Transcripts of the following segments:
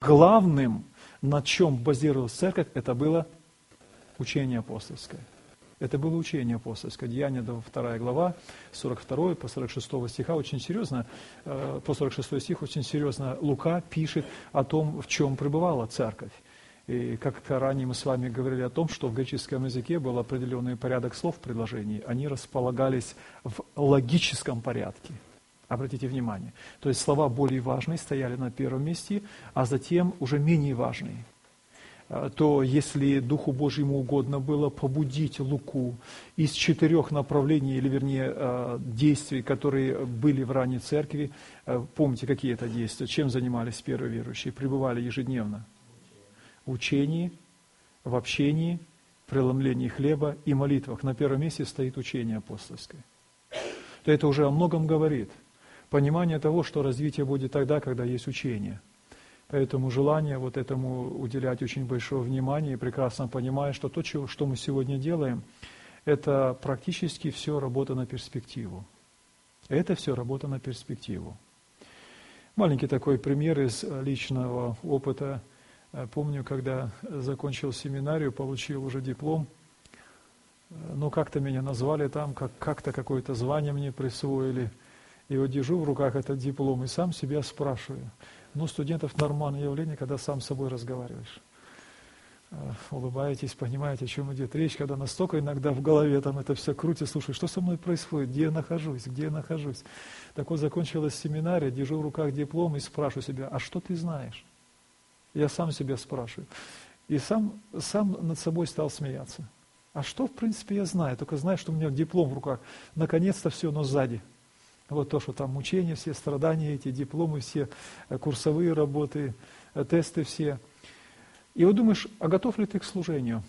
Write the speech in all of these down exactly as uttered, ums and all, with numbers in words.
главным, на чем базировалась церковь, это было учение апостольское. Это было учение апостольское. Деяния, вторая глава, сорок второй по сорок шестой стиха, очень серьезно, по сорок шестой стих очень серьезно Лука пишет о том, в чем пребывала церковь. И как-то ранее мы с вами говорили о том, что в греческом языке был определенный порядок слов в предложении. Они располагались в логическом порядке. Обратите внимание. То есть слова более важные стояли на первом месте, а затем уже менее важные. То если Духу Божьему угодно было побудить Луку из четырех направлений, или вернее действий, которые были в ранней церкви, помните, какие это действия, чем занимались первые верующие, пребывали ежедневно? В учении, в общении, преломлении хлеба и молитвах. На первом месте стоит учение апостольское. То это уже о многом говорит. Понимание того, что развитие будет тогда, когда есть учение. Поэтому желание вот этому уделять очень большое внимание, и прекрасно понимая, что то, что мы сегодня делаем, это практически все работа на перспективу. Это все работа на перспективу. Маленький такой пример из личного опыта. Помню, когда закончил семинарию, получил уже диплом, ну как-то меня назвали там, как, как-то какое-то звание мне присвоили. И вот держу в руках этот диплом и сам себя спрашиваю. Ну, студентов нормальное явление, когда сам с собой разговариваешь. Улыбаетесь, понимаете, о чем идет речь, когда настолько иногда в голове там это все крутит, слушай, что со мной происходит, где я нахожусь, где я нахожусь. Так вот, закончилась семинария, держу в руках диплом и спрашиваю себя, а что ты знаешь? Я сам себя спрашиваю. И сам, сам над собой стал смеяться. А что, в принципе, я знаю? Только знаю, что у меня диплом в руках. Наконец-то все, но сзади. Вот то, что там мучения, все страдания, эти дипломы, все курсовые работы, тесты все. И вот думаешь, а готов ли ты к служению?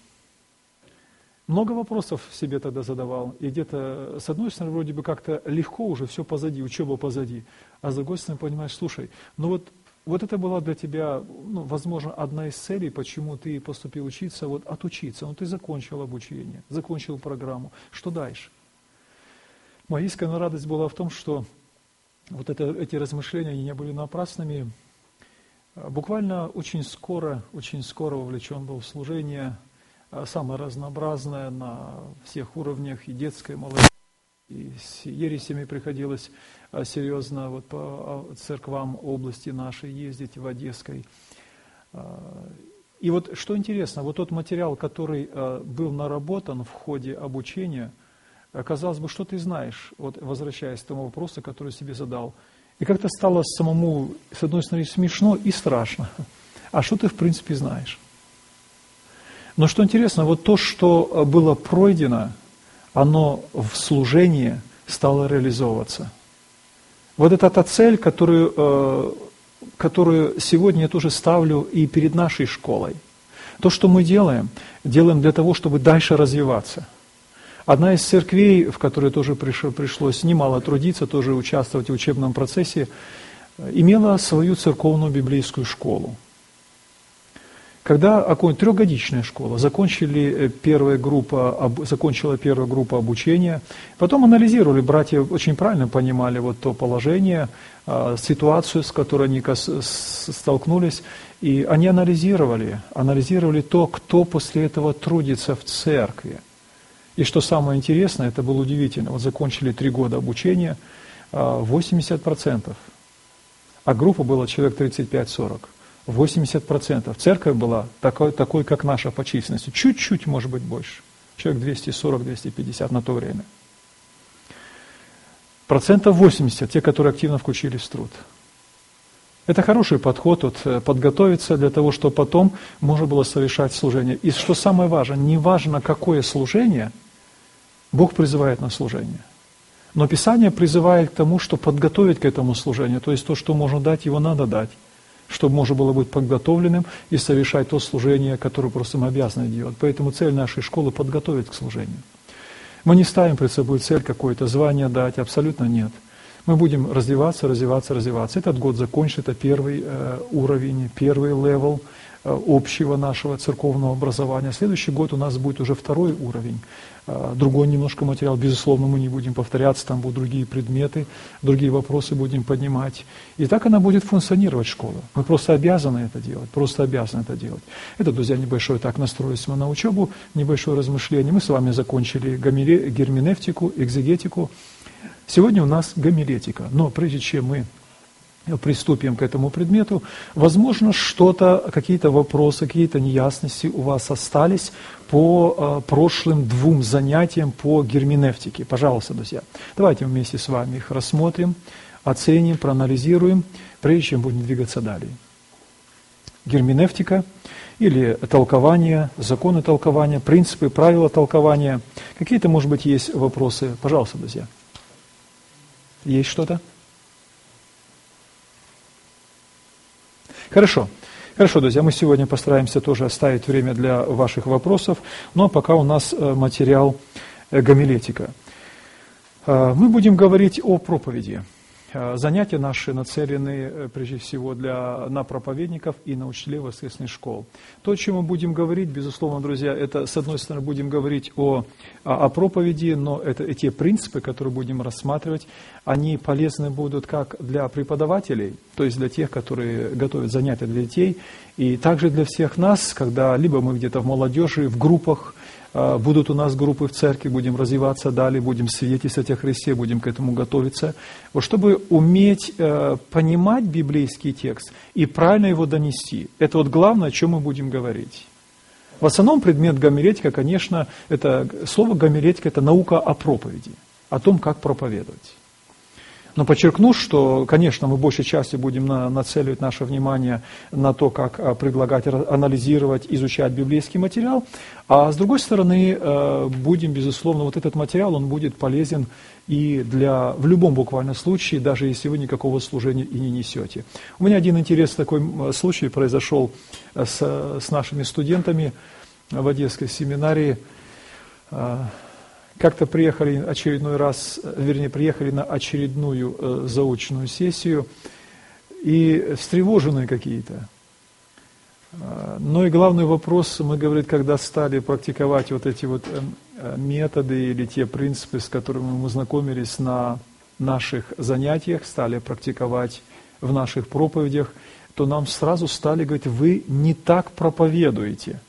Много вопросов себе тогда задавал. И где-то, с одной стороны, вроде бы как-то легко уже, все позади, учеба позади. А с другой стороны, понимаешь, слушай, ну вот, вот это была для тебя, ну, возможно, одна из целей, почему ты поступил учиться, вот отучиться. Ну, ты закончил обучение, закончил программу. Что дальше? Моя искренняя радость была в том, что вот это, эти размышления они не были напрасными. Буквально очень скоро, очень скоро вовлечен был в служение, самое разнообразное на всех уровнях, и детское, и молодежь, и с ересями приходилось серьезно вот по церквам области нашей ездить, в Одесской. И вот что интересно, вот тот материал, который был наработан в ходе обучения, казалось бы, что ты знаешь, вот возвращаясь к тому вопросу, который себе задал. И как-то стало самому, с одной стороны, смешно и страшно. А что ты, в принципе, знаешь? Но что интересно, вот то, что было пройдено, оно в служении стало реализовываться. Вот это та цель, которую, которую сегодня я тоже ставлю и перед нашей школой. То, что мы делаем, делаем для того, чтобы дальше развиваться. Одна из церквей, в которой тоже пришлось немало трудиться, тоже участвовать в учебном процессе, имела свою церковную библейскую школу. Когда трехгодичная школа, закончили первая группа, закончила первая группа обучения, потом анализировали, братья очень правильно понимали вот то положение, ситуацию, с которой они столкнулись, и они анализировали, анализировали то, кто после этого трудится в церкви. И что самое интересное, это было удивительно, вот закончили три года обучения, восемьдесят процентов, а группа была человек тридцать пять сорок, восемьдесят процентов. Церковь была такой, такой, как наша по численности, чуть-чуть, может быть, больше, человек двести сорок - двести пятьдесят на то время. Процентов восемьдесят, те, которые активно включились в труд. Это хороший подход, вот, подготовиться для того, чтобы потом можно было совершать служение. И что самое важное, не важно, какое служение, Бог призывает на служение. Но Писание призывает к тому, что подготовить к этому служению, то есть то, что можно дать, его надо дать, чтобы можно было быть подготовленным и совершать то служение, которое просто мы обязаны делать. Поэтому цель нашей школы – подготовить к служению. Мы не ставим перед собой цель какое-то звание дать, абсолютно нет. Мы будем развиваться, развиваться, развиваться. Этот год закончится, это первый э, уровень, первый левел общего нашего церковного образования. Следующий год у нас будет уже второй уровень, другой немножко материал. Безусловно, мы не будем повторяться, там будут другие предметы, другие вопросы будем поднимать. И так она будет функционировать, школа. Мы просто обязаны это делать, просто обязаны это делать. Это, друзья, небольшое так настроились мы на учебу, небольшое размышление. Мы с вами закончили герменевтику, экзегетику. Сегодня у нас гомилетика. Но прежде чем мы приступим к этому предмету, возможно, что-то, какие-то вопросы, какие-то неясности у вас остались по э, прошлым двум занятиям по герменевтике. Пожалуйста, друзья, давайте вместе с вами их рассмотрим, оценим, проанализируем, прежде чем будем двигаться далее. Герменевтика или толкование, законы толкования, принципы, правила толкования. Какие-то, может быть, есть вопросы? Пожалуйста, друзья. Есть что-то? Хорошо. Хорошо, друзья, мы сегодня постараемся тоже оставить время для ваших вопросов, но пока у нас материал гомилетика. Мы будем говорить о проповеди. Занятия наши нацелены прежде всего для, на проповедников и на учителей воскресных школ. То, о чем мы будем говорить, безусловно, друзья, это, с одной стороны, будем говорить о, о проповеди, но это и те принципы, которые будем рассматривать, они полезны будут как для преподавателей, то есть для тех, которые готовят занятия для детей, и также для всех нас, когда либо мы где-то в молодежи, в группах, будут у нас группы в церкви, будем развиваться далее, будем свидетельствовать о Христе, будем к этому готовиться. Вот чтобы уметь э, понимать библейский текст и правильно его донести, это вот главное, о чем мы будем говорить. В основном предмет гомилетика, конечно, это слово гомилетика – это наука о проповеди, о том, как проповедовать. Но подчеркну, что, конечно, мы большей частью будем на, нацеливать наше внимание на то, как предлагать, анализировать, изучать библейский материал, а с другой стороны, будем, безусловно, вот этот материал, он будет полезен и для, в любом буквально случае, даже если вы никакого служения и не несете. У меня один интересный такой случай произошел с, с нашими студентами в Одесской семинарии. Как-то приехали очередной раз, вернее, приехали на очередную э, заочную сессию и встревоженные какие-то. Э, но и главный вопрос, мы, говорит, когда стали практиковать вот эти вот э, методы или те принципы, с которыми мы знакомились на наших занятиях, стали практиковать в наших проповедях, то нам сразу стали говорить: вы не так проповедуете.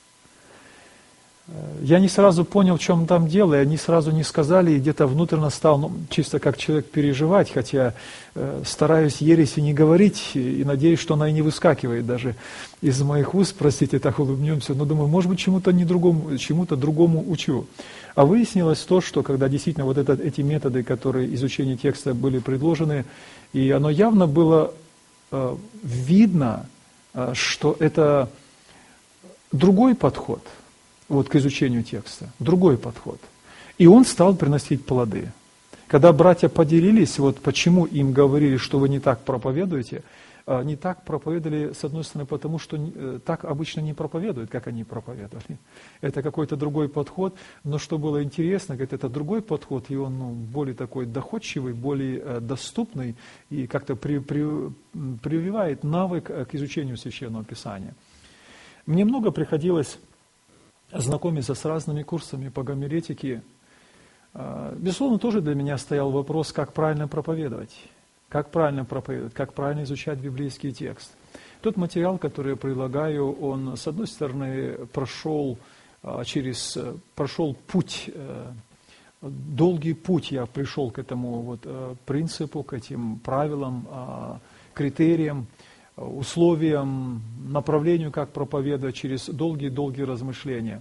Я не сразу понял, в чем там дело, и они сразу не сказали, и где-то внутренне стал, ну, чисто как человек, переживать, хотя э, стараюсь ереси не говорить, и, и надеюсь, что она и не выскакивает даже из моих уст, простите, так улыбнемся, но думаю, может быть, чему-то не другому, чему-то другому учу. А выяснилось то, что когда действительно вот это, эти методы, которые изучения текста были предложены, и оно явно было э, видно, э, что это другой подход, вот к изучению текста, другой подход. И он стал приносить плоды. Когда братья поделились, вот почему им говорили, что вы не так проповедуете, не так проповедовали, с одной стороны, потому что так обычно не проповедуют, как они проповедовали. Это какой-то другой подход, но что было интересно, говорит, это другой подход, и он ну, более такой доходчивый, более доступный, и как-то при, при, прививает навык к изучению Священного Писания. Мне много приходилось знакомиться с разными курсами по гомилетике. Безусловно, тоже для меня стоял вопрос, как правильно проповедовать, как правильно проповедовать, как правильно изучать библейский текст. Тот материал, который я предлагаю, он, с одной стороны, прошел через, прошел путь, долгий путь я пришел к этому вот принципу, к этим правилам, критериям, условиям, направлению, как проповедовать, через долгие-долгие размышления.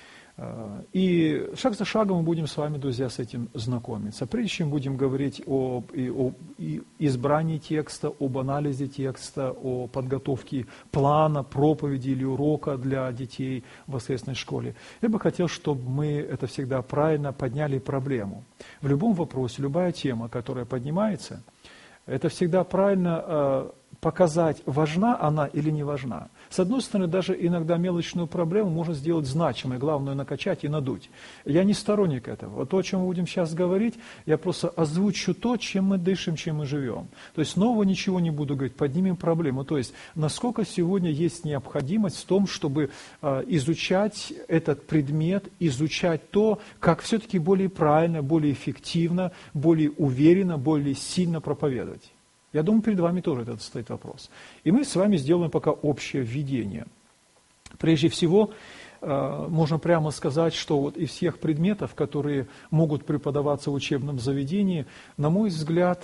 И шаг за шагом мы будем с вами, друзья, с этим знакомиться. Прежде чем будем говорить об, и, о и избрании текста, об анализе текста, о подготовке плана, проповеди или урока для детей в воскресной школе, я бы хотел, чтобы мы это всегда правильно подняли проблему. В любом вопросе, любая тема, которая поднимается, это всегда правильно показать, важна она или не важна. С одной стороны, даже иногда мелочную проблему можно сделать значимой, главное накачать и надуть. Я не сторонник этого. Вот то, о чем мы будем сейчас говорить, я просто озвучу то, чем мы дышим, чем мы живем. То есть нового ничего не буду говорить, поднимем проблему. То есть насколько сегодня есть необходимость в том, чтобы э, изучать этот предмет, изучать то, как все-таки более правильно, более эффективно, более уверенно, более сильно проповедовать. Я думаю, перед вами тоже этот стоит вопрос. И мы с вами сделаем пока общее введение. Прежде всего, можно прямо сказать, что вот из всех предметов, которые могут преподаваться в учебном заведении, на мой взгляд,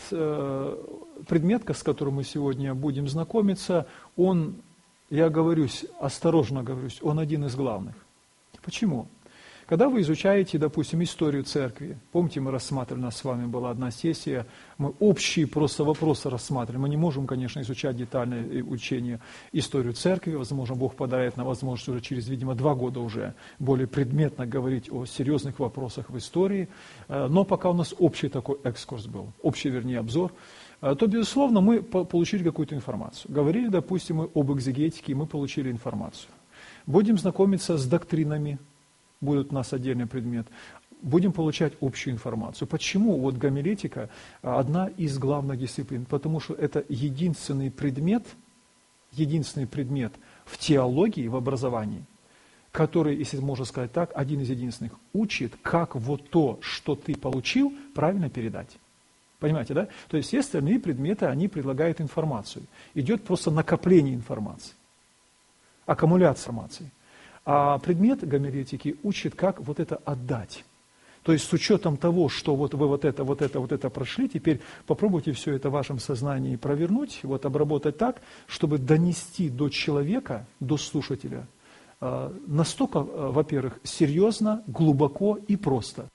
предмет, с которым мы сегодня будем знакомиться, он, я говорюсь, осторожно говорюсь, он один из главных. Почему? Когда вы изучаете, допустим, историю церкви, помните, мы рассматривали, у нас с вами была одна сессия, мы общие просто вопросы рассматривали. Мы не можем, конечно, изучать детальное учение историю церкви, возможно, Бог подарит нам возможность уже через, видимо, два года уже более предметно говорить о серьезных вопросах в истории, но пока у нас общий такой экскурс был, общий, вернее, обзор, то, безусловно, мы получили какую-то информацию. Говорили, допустим, мы об экзегетике, и мы получили информацию. Будем знакомиться с доктринами, будет у нас отдельный предмет, будем получать общую информацию. Почему вот гомилетика одна из главных дисциплин? Потому что это единственный предмет, единственный предмет в теологии, в образовании, который, если можно сказать так, один из единственных, учит, как вот то, что ты получил, правильно передать. Понимаете, да? То есть все остальные предметы, они предлагают информацию. Идет просто накопление информации, аккумуляция информации. А предмет гомилетики учит, как вот это отдать. То есть с учетом того, что вот вы вот это, вот это, вот это прошли, теперь попробуйте все это в вашем сознании провернуть, вот обработать так, чтобы донести до человека, до слушателя, настолько, во-первых, серьезно, глубоко и просто.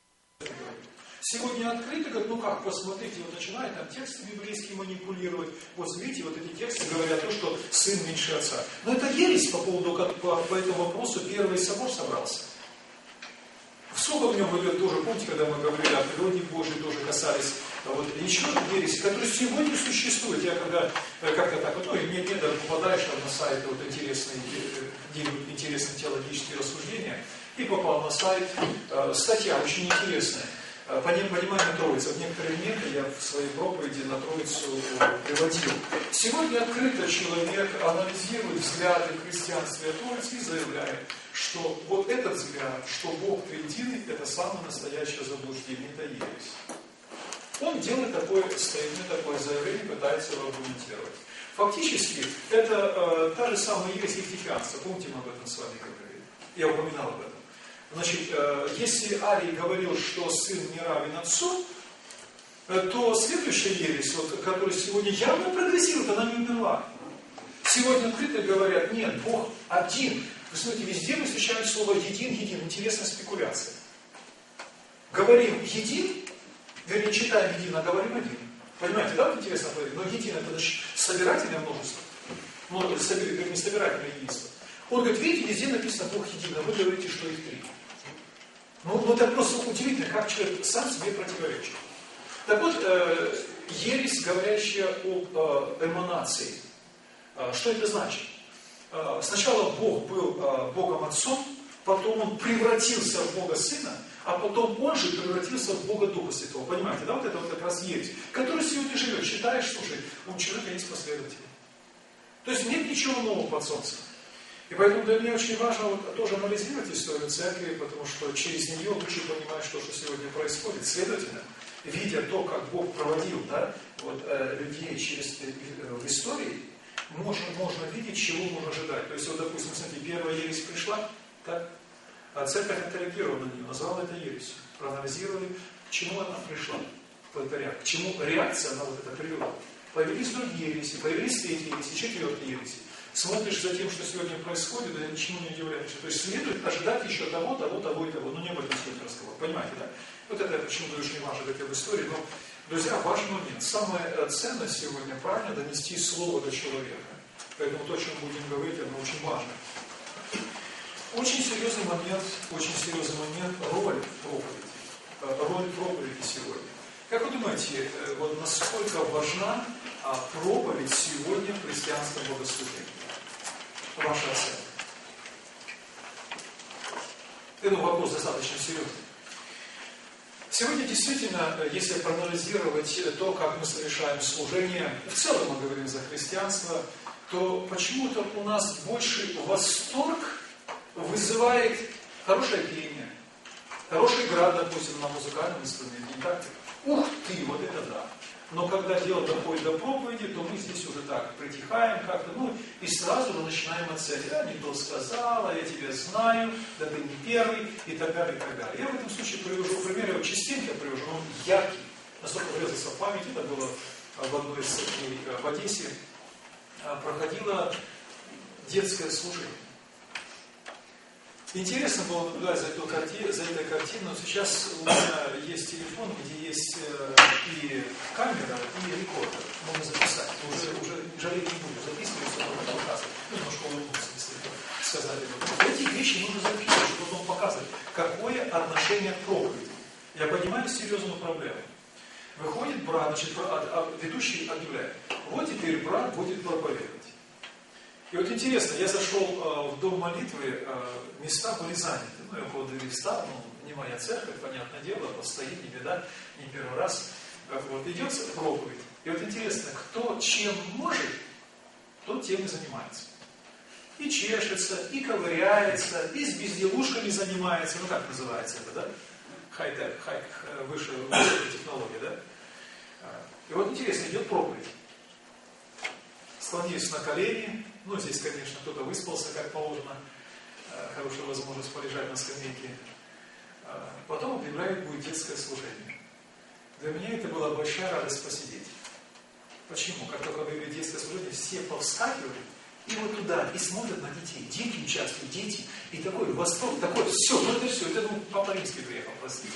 Сегодня открыто, говорит, ну как, посмотрите, вот начинает там тексты библейские манипулировать. Вот видите, вот эти тексты говорят то, что сын меньше отца. Но это ересь по поводу, по, по этому вопросу первый собор собрался. Сколько в нем идет тоже, помните, когда мы говорили о природе Божьей, тоже касались вот, еще ереси, которые сегодня существуют. Я когда как-то так, вот, ну, не, не даже попадаешь на сайты вот интересные, интересные теологические рассуждения, и попал на сайт, статья очень интересная. Понимание Троицы. В некоторые моменты я в своей проповеди на Троицу приводил. Сегодня открыто человек анализирует взгляды в христианстве о Троице и заявляет, что вот этот взгляд, что Бог триединый, это самое настоящее заблуждение, это ересь. Он делает такое стейтмент, такое заявление, пытается его аргументировать. Фактически, это э, та же самая ересь еретиканства. Помните, мы об этом с вами говорили? Я упоминал об этом. Значит, если Арий говорил, что сын не равен отцу, то следующая ересь, вот, которая сегодня явно прогрессирует, она не умерла. Сегодня открыто говорят, нет, Бог один. Вы смотрите, везде мы встречаем слово един, един. Интересная спекуляция. Говорим един, вернее, читаем един, а говорим один. Понимаете, да, вот интересно говорить? Но един это значит собирательное множество. Ну, не собирательное единство. Он говорит, видите, везде написано Бог един, а вы говорите, что их три. Ну, ну, это просто удивительно, как человек сам себе противоречит. Так вот, э, ересь, говорящая об э, эманации. Э, что это значит? Э, сначала Бог был э, Богом Отцом, потом Он превратился в Бога Сына, а потом Он же превратился в Бога Духа Святого. Понимаете, да? Вот это вот как раз ересь, который сегодня живет. Считаешь, слушай, у человека есть последователи. То есть нет ничего нового под солнцем. И поэтому для меня очень важно вот тоже анализировать историю церкви, потому что через нее лучше понимать, что, что сегодня происходит. Следовательно, видя то, как Бог проводил, да, вот, э, людей через э, в истории, можно, можно видеть, чего можно ожидать. То есть, вот, допустим, смотрите, первая ересь пришла, так, а церковь отреагировала на нее, назвала это ересью. Проанализировали, к чему она пришла, к чему реакция на вот это привела. Появились другие ереси, появились третьи ереси, четвертые ереси. Смотришь за тем, что сегодня происходит, да ничему не удивляешься. То есть следует ожидать еще того, того, того и того. Но не об этом стоит разговор. Понимаете, да? Вот это почему-то очень важно говорить об истории. Но, друзья, важный момент. Самое ценное сегодня правильно донести слово до человека. Поэтому то, о чем будем говорить, оно очень важно. Очень серьезный момент, очень серьезный момент роль проповеди. Роль проповеди сегодня. Как вы думаете, вот насколько важна а, проповедь сегодня в христианском богослужении? Ваша оценка. Это вопрос достаточно серьезный. Сегодня действительно, если проанализировать то, как мы совершаем служение, в целом мы говорим за христианство, то почему-то у нас больше восторг вызывает хорошее пение, хорошая игра, допустим, на музыкальном инструменте. Не так? Ух ты, вот это да! Но когда дело доходит до проповеди, то мы здесь уже так притихаем как-то, ну, и сразу же начинаем оценивать. Да, не то сказал, а я тебя знаю, да ты не первый, и так далее, и так далее. Я в этом случае привожу пример, я вот частенько привожу, он яркий, насколько врезался в память, это было в одной из церквей в Одессе, проходило детское служение. Интересно было наблюдать за, эту карти... за этой картиной. Сейчас у меня есть телефон, где есть э, и камера, и рекордер. Можно записать. Уже, уже жалеть не буду. Записывать, все равно показывать. Ну, немножко улыбнуться, если сказать ему. Эти вещи нужно записывать, чтобы потом показывать, какое отношение к проповеди. Я понимаю серьезную проблему. Выходит брат, значит, ведущий объявляет. Вот теперь брат будет проповедовать. И вот интересно, я зашел э, в дом молитвы, э, места были заняты. Ну, я около двери встал, ну, не моя церковь, понятное дело, постоит, не беда, не первый раз. Э, вот, идет проповедь. И вот интересно, кто чем может, тот тем и занимается. И чешется, и ковыряется, и с безделушками занимается. Ну, как называется это, да? Хай-тек, хай, выше, выше технологии, да? И вот интересно, идет проповедь. Склонились на колени. Ну, здесь, конечно, кто-то выспался, как положено. Хорошая возможность полежать на скамейке. Потом объявляют, будет детское служение. Для меня это была большая радость посидеть. Почему? Как только объявили детское служение, все повскакивали и вот туда, и смотрят на детей. Дети участвуют, дети. И такой восторг, такой, все, вот это все. Это, ну, Папа Римский приехал, простите.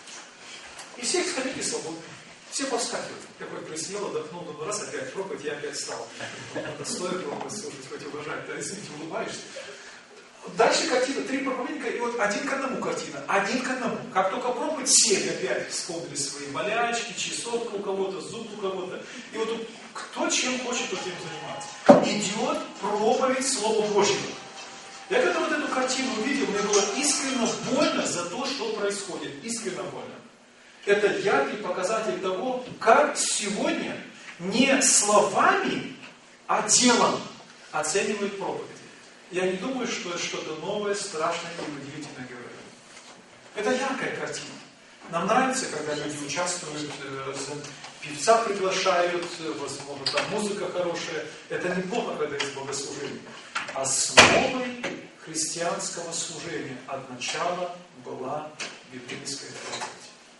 И все скамейки свободны. Все повскакивают. Такой присел, отдохнул, ну раз опять проповедь, я опять встал. Надо стоит проповедь слушать, хоть уважать. Да, извините, улыбаешься. Дальше картина, три проповедника, и вот один к одному картина. Один к одному. Как только проповедь, все опять вспомнили свои болячки, чесотка у кого-то, зуб у кого-то. И вот тут кто чем хочет, тот тем заниматься. Идет проповедь Слова Божьего. Я когда вот эту картину увидел, мне было искренне больно за то, что происходит. Искренне больно. Это яркий показатель того, как сегодня не словами, а делом оценивают проповеди. Я не думаю, что это что-то новое, страшное и удивительное говорю. Это яркая картина. Нам нравится, когда люди участвуют, певца приглашают, возможно, там музыка хорошая. Это неплохо, когда есть богослужение. Основой христианского служения от начала была библейская проповедь.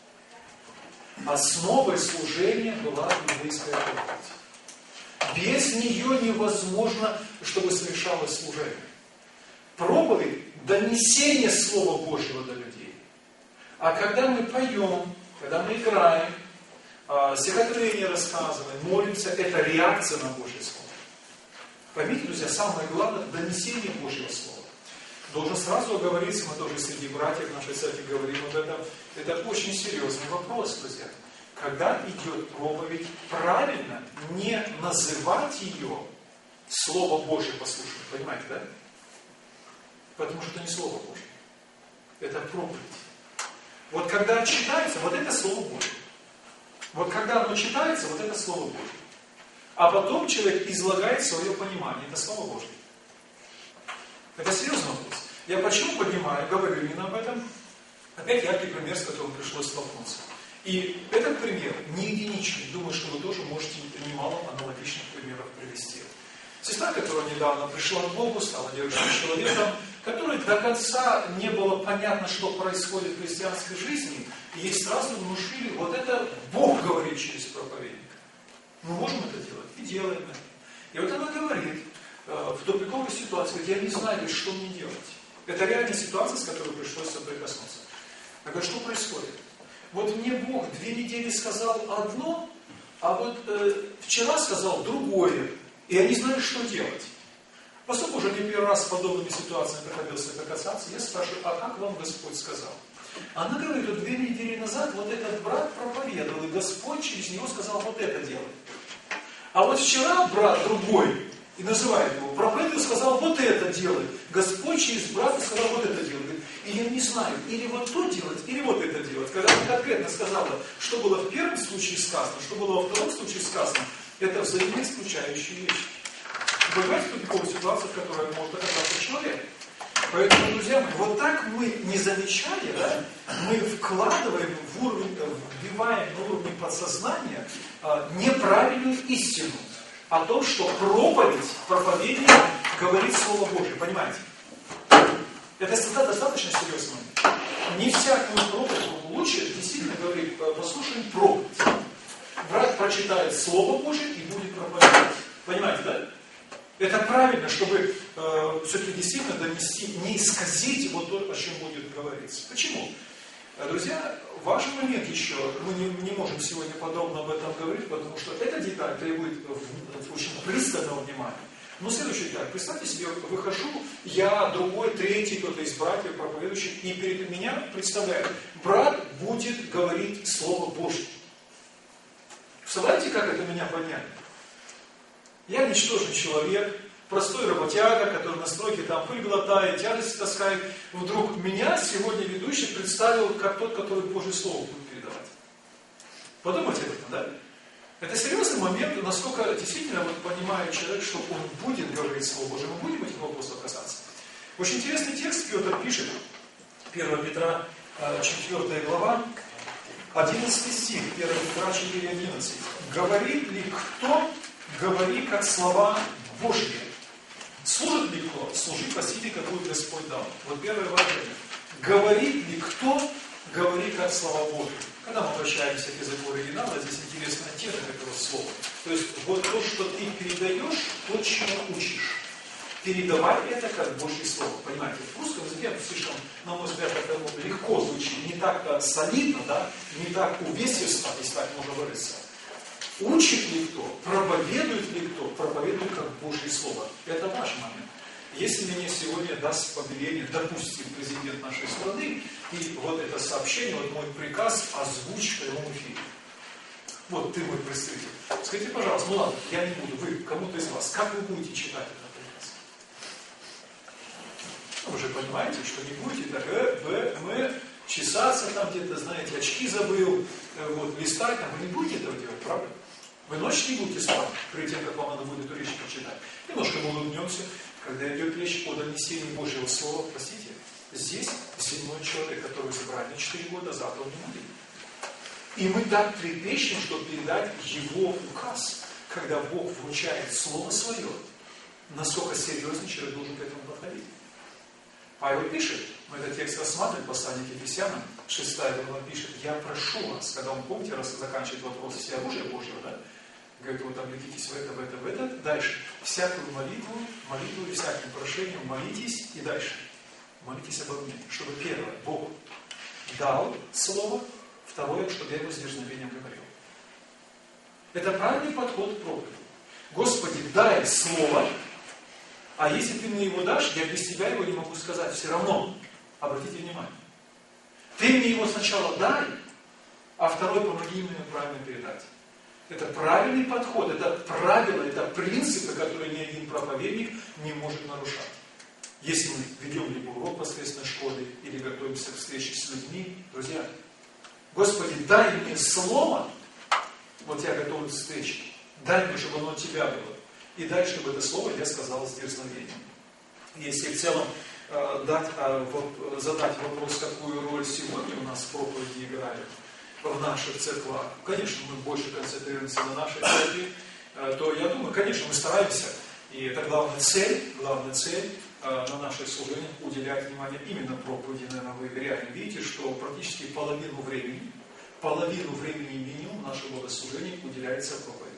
Основой служения была библейская проповедь. Без нее невозможно, чтобы совершалось служение. Проповедь – донесение Слова Божьего до людей. А когда мы поем, когда мы играем, стихотворение рассказываем, молимся, это реакция на Божье Слово. Поймите, друзья, самое главное – донесение Божьего Слова. Должен сразу оговориться, мы тоже среди братьев нашей церкви говорим об этом. Это очень серьезный вопрос, друзья. Когда идет проповедь, правильно не называть ее Слово Божье послушать. Понимаете, да? Потому что это не Слово Божье. Это проповедь. Вот когда читается, вот это Слово Божье. Вот когда оно читается, вот это Слово Божье. А потом человек излагает свое понимание. Это Слово Божье. Это серьезный вопрос. Я почему поднимаю, говорю именно об этом? Опять яркий пример, с которым пришлось столкнуться. И этот пример не единичный. Думаю, что вы тоже можете немало аналогичных примеров привести. Сестра, которая недавно пришла к Богу, стала верующим человеком, которой до конца не было понятно, что происходит в христианской жизни, и ей сразу внушили, вот это Бог говорит через проповедника. Мы можем это делать? И делаем это. И вот она говорит, в тупиковой ситуации, говорит, я не знаю, что мне делать. Это реальная ситуация, с которой пришлось соприкоснуться. Я говорю, что происходит? Вот мне Бог две недели сказал одно, а вот э, вчера сказал другое, и я не знаю, что делать. Поскольку уже не первый раз с подобными ситуациями приходилось соприкасаться, я спрашиваю, а как вам Господь сказал? Она говорит, вот две недели назад вот этот брат проповедовал, и Господь через него сказал вот это делать. А вот вчера брат другой, и называет его, проповедник сказал, вот это делай. Господь через брата сказал, вот это делай. Говорит, и я не знаю, или вот то делать, или вот это делать. Когда он конкретно сказала, что было в первом случае сказано, что было во втором случае сказано, это взаимоисключающие вещи. Вы понимаете тупиковую ситуацию, в которой может оказаться человек? Поэтому, друзья мои, вот так мы, не замечая, да, мы вкладываем в уровень, вбиваем на уровне подсознания а, неправильную истину о том, что проповедь, проповедник говорит Слово Божие. Понимаете? Это всегда достаточно серьезно. Не всякую проповедь лучше действительно говорить, послушаем проповедь. Брат прочитает Слово Божие и будет проповедовать. Понимаете, да? Это правильно, чтобы э, все-таки действительно донести, не исказить вот то, о чем будет говориться. Почему? Друзья, важный момент еще, мы не, не можем сегодня подробно об этом говорить, потому что эта деталь требует очень пристального внимания. Но следующая деталь. Представьте себе, выхожу, я, другой, третий, кто-то из братьев, проповедующих, и перед меня представляю, брат будет говорить Слово Божье. Представляете, как это меня понять? Я ничтожный человек, простой работяга, который на стройке там пыль глотает, тяжести таскает. Вдруг меня сегодня ведущий представил как тот, который Божье Слово будет передавать. Подумайте об этом, да? Это серьезный момент, насколько действительно вот понимает человек, что он будет говорить Слово Божие. Мы будем этих вопросов касаться. Очень интересный текст Петр пишет. первое Петра, четвёртая глава, одиннадцатый стих, первое Петра четыре одиннадцать. Говорит ли кто, говори как слова Божьи. Служит ли кто? Служи по силе, какую Господь дал. Вот первое выражение. Говорит ли кто, говори как слова Божьи. Когда мы обращаемся к языку оригинала, здесь интересный оттенок этого слова. То есть вот то, что ты передаешь, то, чему учишь. Передавай это как Божье Слово. Понимаете, в русском языке слишком, на мой взгляд, это легко звучит. Не так солидно, да? Не так увесисто, если так можно выразиться. Учит ли кто? Проповедует ли кто? Проповедует как Божье Слово. Это ваш момент. Если мне сегодня даст повеление, допустим, президент нашей страны, и вот это сообщение, вот мой приказ озвучь в прямом эфире. Вот ты мой представитель. Скажите, пожалуйста, ну ладно, я не буду, вы, кому-то из вас, как вы будете читать этот приказ? Вы же понимаете, что не будете так, э, б, м, чесаться там где-то, знаете, очки забыл, э, вот, листать там, вы не будете этого делать, правда? Вы ночью не будете спать, перед тем, как вам надо будет эту речь прочитать. Немножко мы улыбнемся, когда идет речь о донесении Божьего Слова, простите, здесь земной человек, который забрали четыре года, завтра он не будет. И мы так трепещем, чтобы передать его указ, когда Бог вручает Слово Свое, насколько серьезно человек должен к этому подходить. Павел пишет, мы этот текст рассматриваем, послание к Ефесянам, шестая глава пишет, я прошу вас, когда он, помните, раз заканчивает вопрос всеоружия Божьего, да? Говорит, вот облекитесь в это, в это, в это. Дальше. Всякую молитву, молитву и всяким прошением молитесь. И дальше. Молитесь обо мне. Чтобы первое, Бог дал слово. Второе, чтобы я его с дерзновением говорил. Это правильный подход к проповеди. Господи, дай слово. А если ты мне его дашь, я без тебя его не могу сказать. Все равно. Обратите внимание. Ты мне его сначала дай, а второй помоги мне правильно передать. Это правильный подход, это правила, это принципы, которые ни один проповедник не может нарушать. Если мы ведем либо урок воскресной школы, или готовимся к встрече с людьми, друзья, Господи, дай мне слово, вот я готов к встрече, дай мне, чтобы оно от Тебя было, и дай, чтобы это слово я сказал с дерзновением. Если в целом э, дать, э, вот, задать вопрос, какую роль сегодня у нас в проповеди играет, в наших церквах, конечно, мы больше концентрируемся на нашей церкви, то я думаю, конечно, мы стараемся, и это главная цель, главная цель на наших служениях уделять внимание именно проповеди. Наверное, вы реально видите, что практически половину времени, половину времени минимум нашего богослужения уделяется проповеди.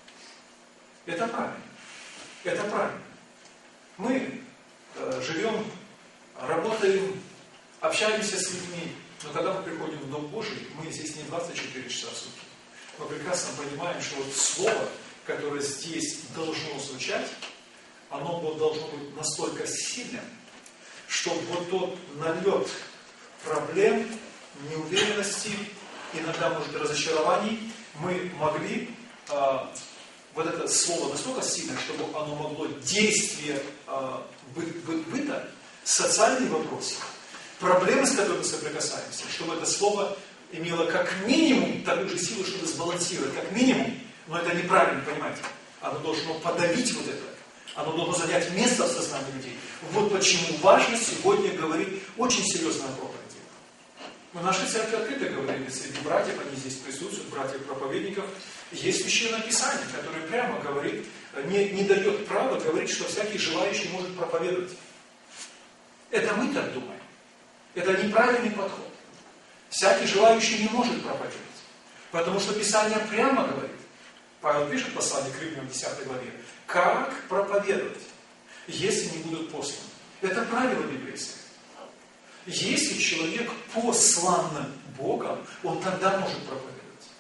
Это правильно. Это правильно. Мы э, живем, работаем, общаемся с людьми. Но когда мы приходим в Дом Божий, мы здесь не двадцать четыре часа в сутки. Мы прекрасно понимаем, что вот слово, которое здесь должно звучать, оно должно быть настолько сильным, чтобы вот тот налет проблем, неуверенности, иногда, может, разочарований, мы могли э, вот это слово настолько сильное, чтобы оно могло действие э, бы, бы, быта, социальные вопросы, проблемы, с которыми мы соприкасаемся, чтобы это слово имело как минимум такую же силу, чтобы сбалансировать, как минимум, но это неправильно, понимаете, оно должно подавить вот это, оно должно занять место в сознании людей. Вот почему важно сегодня говорить очень серьезно о проповеди. В нашей церкви открыто говорили среди братьев, они здесь присутствуют, братьев-проповедников, есть Священное Писание, которое прямо говорит, не, не дает права говорить, что всякий желающий может проповедовать. Это мы так думаем. Это неправильный подход. Всякий желающий не может проповедовать. Потому что Писание прямо говорит, Павел пишет в послании к Римлянам в десятой главе, как проповедовать, если не будут посланы. Это правило библейское. Если человек послан Богом, он тогда может проповедовать.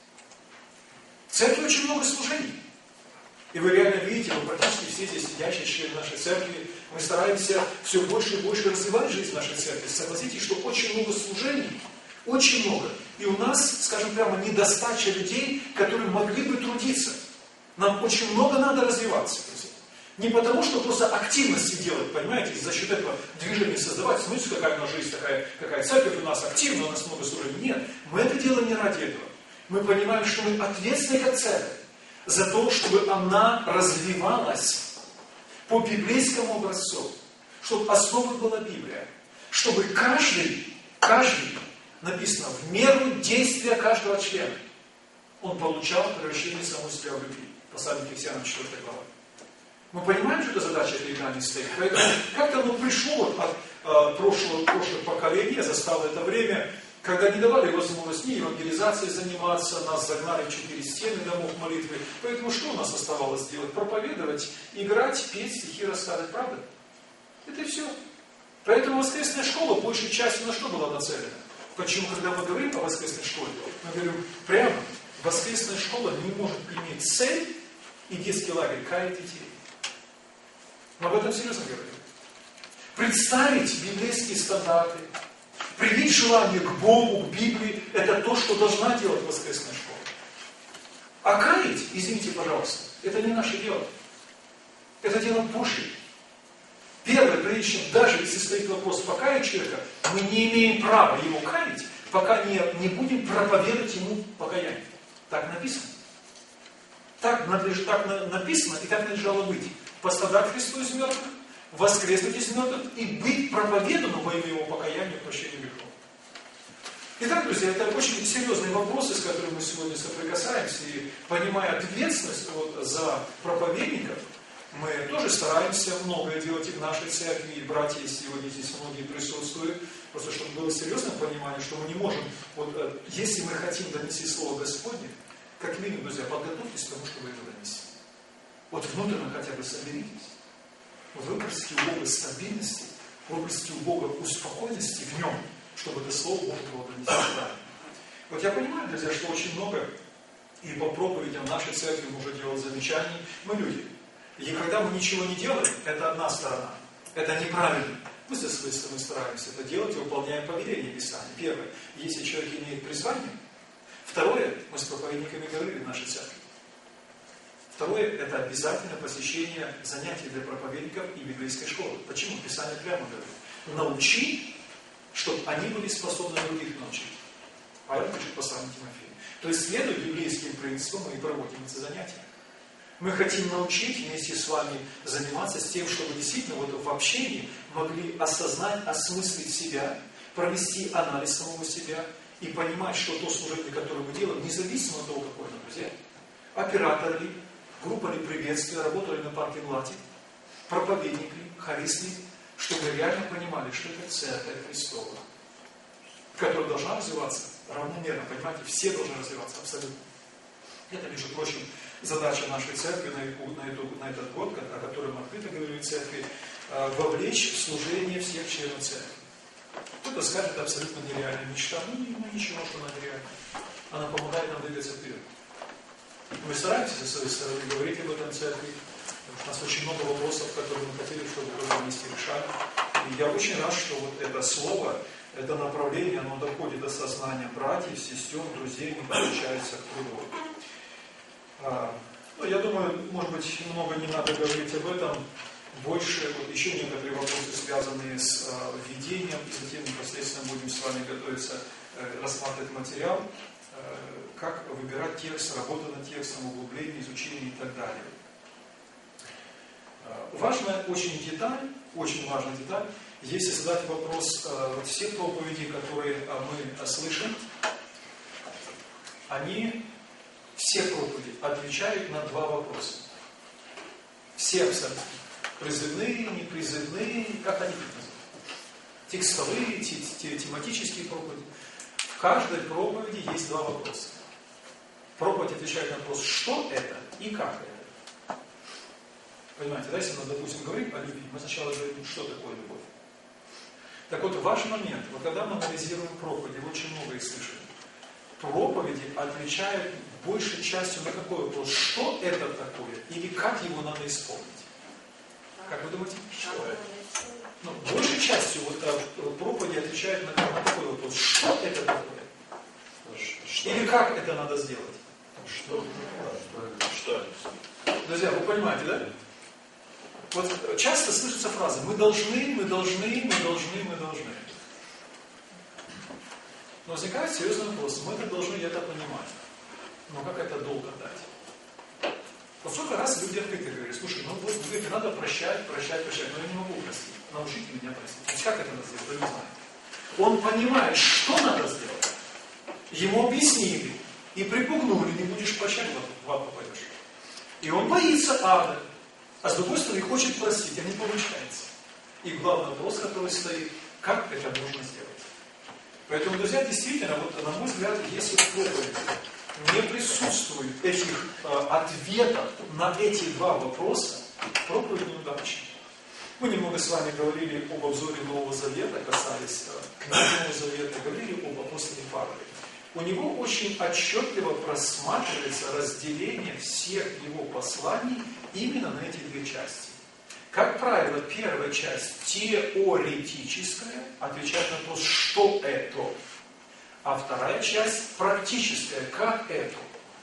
В церкви очень много служений. И вы реально видите, вы практически все здесь сидящие члены нашей церкви, мы стараемся все больше и больше развивать жизнь нашей церкви. Согласитесь, что очень много служений, очень много. И у нас, скажем прямо, недостача людей, которые могли бы трудиться. Нам очень много надо развиваться. Не потому, что просто активности делать, понимаете, за счет этого движения создавать. Смотрите, какая у нас жизнь, такая, какая церковь у нас активна, у нас много служений. Нет, мы это делаем не ради этого. Мы понимаем, что мы ответственны как церковь за то, чтобы она развивалась по библейскому образцу, чтобы основой была Библия, чтобы каждый, каждый, написано, в меру действия каждого члена, он получал превращение самого себя в любви. Послание к Ефесянам четвёртая глава. Мы понимаем, что эта задача перед нами стоит. Поэтому как-то оно пришло вот от э, прошлого, прошлых поколений, застало это время, когда не давали возможность ни евангелизацией заниматься, нас загнали в четыре стены домов молитвы. Поэтому что у нас оставалось делать? Проповедовать, играть, петь, стихи рассказывать, правда? Это и все. Поэтому воскресная школа большей частью на что была нацелена? Почему, когда мы говорим о воскресной школе, мы говорим прямо, воскресная школа не может иметь цель и детский лагерь каять детей. Мы об этом серьезно говорим. Представить библейские стандарты, привить желание к Богу, к Библии, это то, что должна делать воскресная школа. А каять, извините, пожалуйста, это не наше дело. Это дело Божье. Первое, прежде чем, даже если стоит вопрос покаять человека, мы не имеем права его каять, пока не, не будем проповедовать ему покаяние. Так написано. Так, надлеж, так на, написано и так надлежало быть. Пострадать Христу из мертвых, воскреснуть из мертвых и быть проповеданным во имя его покаяния и прощения грехов. Итак, друзья, это очень серьезные вопросы, с которыми мы сегодня соприкасаемся, и понимая ответственность вот, за проповедников, мы тоже стараемся многое делать и в нашей церкви, и братья сегодня здесь многие присутствуют, просто чтобы было серьезное понимание, что мы не можем, вот, если мы хотим донести Слово Господне, как минимум, друзья, подготовьтесь к тому, чтобы это донести. Вот внутренне хотя бы соберитесь. Вот выпросите у Бога стабильности, выпросите у Бога успокоенности в нем, чтобы это Слово можно было донести правильно. Вот я понимаю, друзья, что очень много, и по проповедям нашей церкви мы уже делали замечаний, мы люди. И когда мы ничего не делаем, это одна сторона. Это неправильно. Мы со своей стороны стараемся это делать и выполняем повеление Писания. Первое, если человек имеет призвание. Второе, мы с проповедниками говорили в нашей церкви. Второе, это обязательно посещение занятий для проповедников и библейской школы. Почему? Писание прямо говорит. Научи, чтобы они были способны других научить. Павел пишет послание Тимофею. То есть, следуя библейским принципам, мы и проводим эти занятия. Мы хотим научить вместе с вами заниматься с тем, чтобы действительно вот в общении могли осознать, осмыслить себя, провести анализ самого себя и понимать, что то служение, которое мы делаем, независимо от того, какое оно, друзья. Оператор ли, группа ли приветствия, работали на паркинг-лате, проповедник ли, хорист ли, чтобы мы реально понимали, что это церковь Христова, которая должна развиваться равномерно, понимаете, все должны развиваться абсолютно. Это, между прочим, задача нашей церкви на, на, эту, на этот год, о котором мы открыто говорили в церкви, вовлечь в служение всех членов церкви. Кто-то скажет, это абсолютно нереальная мечта. Ну, ну ничего, что она нереальна. Она помогает нам двигаться вперед. Мы стараемся со своей стороны говорить об этом в церкви, потому что у нас очень много вопросов, которые мы хотели, чтобы мы вместе решали. И я очень рад, что вот это слово, это направление, оно доходит до сознания братьев, сестер, друзей, не подключается к труду. Ну, я думаю, может быть, много не надо говорить об этом. Больше, вот еще некоторые вопросы, связанные с э, введением, и затем непосредственно будем с вами готовиться э, рассматривать материал, э, как выбирать текст, работа над текстом, углубление, изучение и так далее. Э, важная очень деталь, очень важная деталь, если задать вопрос, э, вот все проповеди, которые э, мы слышим, они, все проповеди отвечают на два вопроса. Все абсолютно. Призывные, непризывные, как они их называют? Текстовые, тематические проповеди. В каждой проповеди есть два вопроса. Проповедь отвечает на вопрос, что это и как это. Понимаете, да, если мы, допустим, говорим о любви, мы сначала говорим, что такое любовь. Так вот, важный момент, вот когда мы анализируем проповеди, вы очень много их слышали, проповеди отвечают большей частью на какой вопрос, что это такое или как его надо исполнить. Как вы думаете, что это? Ну, большей частью вот, проповеди отвечают на, на такой вопрос, что это такое? Что? Или как это надо сделать? Что? Что? Друзья, вы понимаете, да? Вот часто слышится фраза, мы должны, мы должны, мы должны, мы должны. Но возникает серьезный вопрос, мы это должны это понимать. Но как это долг отдать? Вот сколько раз люди открыто говорят, слушай, ну вот говорите, надо прощать, прощать, прощать, но я не могу простить. Научите меня простить. То есть как это надо сделать? Он не знает. Он понимает, что надо сделать. Ему объяснили и припугнули, не будешь прощать, в ад попадешь. И он боится ада. А с другой стороны, хочет простить, а не получается. И главный вопрос, который стоит, как это можно сделать. Поэтому, друзья, действительно, вот, на мой взгляд, если в проповеди не присутствует этих э, ответов на эти два вопроса, проповедь неудачна. Мы немного с вами говорили об обзоре Нового Завета, касались э, книги Нового Завета, говорили об апостоле Павле. У него очень отчетливо просматривается разделение всех его посланий именно на эти две части. Как правило, первая часть теоретическая, отвечает на вопрос, что это. А вторая часть практическая, как это.